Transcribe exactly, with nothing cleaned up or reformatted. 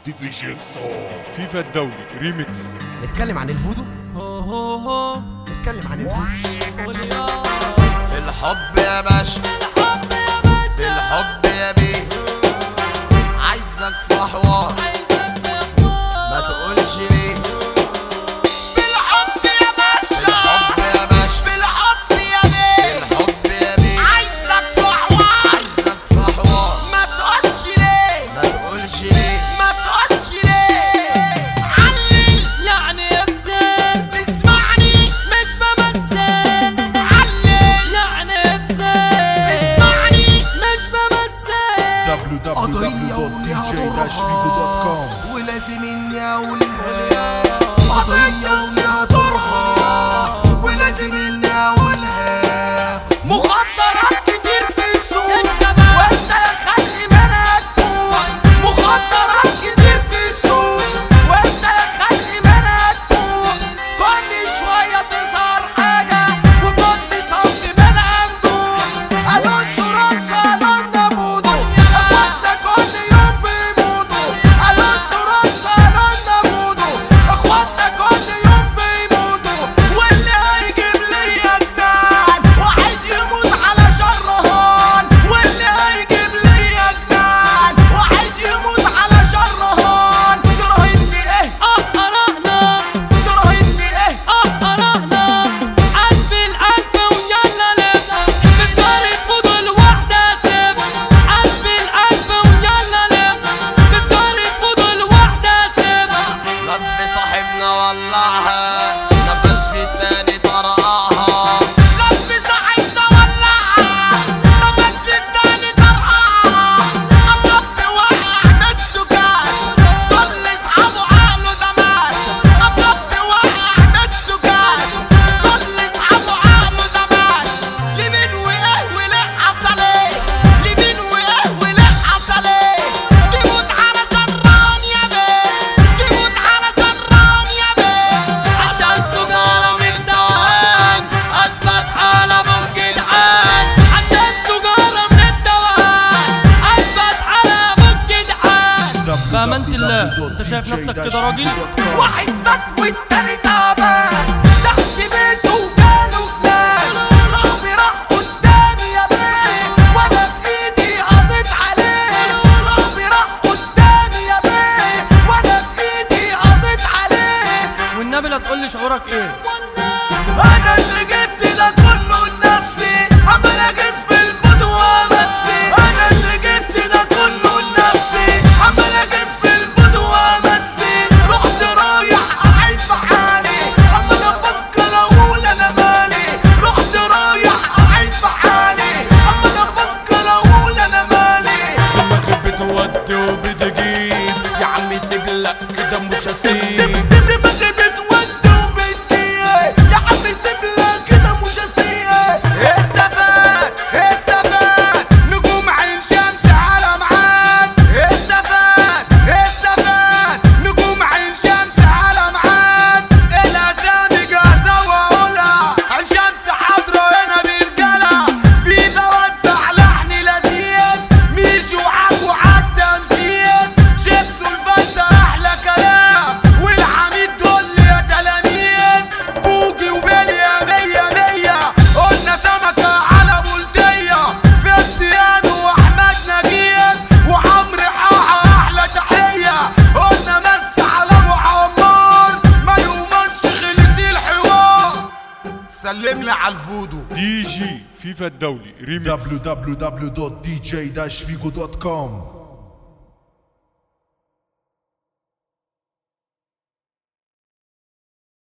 دي بي جيكسو فيفا الدولي ريميكس. نتكلم عن الفودو هو هو هو نتكلم عن الفودو. الحب يا باشا، الحب يا باشا، الحب يا بيه، عايزك في حوار ما تقولش ليه. بالحب يا باشا، بالحب يا باشا، بالحب يا بيه، بالحب يا بيه، عايزك في حوار، عايزك في حوار ما تقولش ليه، ما تقولش ليه، ما تقولش ليه. علل يعني اغسل، اسمعني مش بمثل. علل يعني اغسل، اسمعني مش بمثل. دبليو دبليو دبليو دوت دي جي داش فيجو دوت كوم. ولازم اني اقولها قضية وليها دورها، ولازم اني اقولها. مخدرات كتير في السوق وانت يا خلي بالك فوق. مخدرات كتير في السوق وانت يا خلي بالك فوق. كل شوية تظهر حاجة وكل صف بلا مندوب. الاسطورات صالون بودو، اخواتنا كل يوم بيموتوا. الاسطورات صالون بودو، اخواتنا كل يوم بيموتوا. واللي هيجيب لي يا جدعان واحد يموت على شرهان. واللي هيجيب لي يا جدعان واحد يموت على شرهان. تراهني ايه؟ اه قرأنا، تراهني ايه؟ اه قرأنا. قلب القلب ويلا نبقى بسجارة فضل واحدة سيبها. قلب القلب ويلا نبقى بسجارة فضل واحدة سيبها. لف صاحبنا ولعها، نفس في التاني طرقعها. لف صاحبنا ولعها، نفس في التاني طرقعها. أبطن وقع مات سكات، كل أصحابه عقله دمات. أبطن وقع مات سكات، كل أصحابه عقله دمات. لمين وإيه وليه حصل إيه؟ لمين وإيه وليه حصل إيه؟ تموت على شران يا بيه، تموت على شران يا بيه. عشان سجارة من الدوام أثبت حالة بالجدعان. عشان سجارة من الدوام أثبت على أبو الجدعان. بأمانة الله أنت شايف نفسك كده راجل؟ واحد مات والتاني تعبان تحت بيته وجاله جنان. صاحبي راح قدامي يا بيه وانا بايدي قضيت عليه. صاحبي راح قدامي يا بيه وانا بايدي قضيت عليه. والنبي لا تقول لي شعورك إيه؟ انا اللي جبت ده كله لنفسي، عمال اجيب في البدوة بسي. انا اللي جبت ده كله لنفسي، عمال اجيب في البدوة بسي. رحت رايح قاعد في حالي، عمال افكر اقول انا مالي. رحت رايح قاعد في حالي، عمال افكر اقول انا مالي. دماغي بتودي وبتجيب، يا عمي سيب لك كده مش هسيب. دماغي بتودي وبتجيب، يا عم سيب لك كده مش هسيب. استفاد استفاد نجوم عين شمس على معاد. استفاد استفاد نجوم عين شمس على معاد. الاسامي جاهزة واقولها، عين شمس حاضرة هنا برجالة. في بوزع لحن لذيذ، ميشو عبو عالتنفيذ. شيبس والفتة احلى كلام، والحميد دول يا تلاميذ. بوجي وبيليا مية مية، قلنا سمكة على بلدية. فيستيانو واحمد نجيب وعمرو حاحة احلى تحية. قلنا مس على ابو عمار، ما يومنش خلص الحوار. سلم لي على الفودو. دي جي فيفا الدولي ريميكس. دبليو دبليو دبليو دوت دي جي داش فيجو دوت كوم.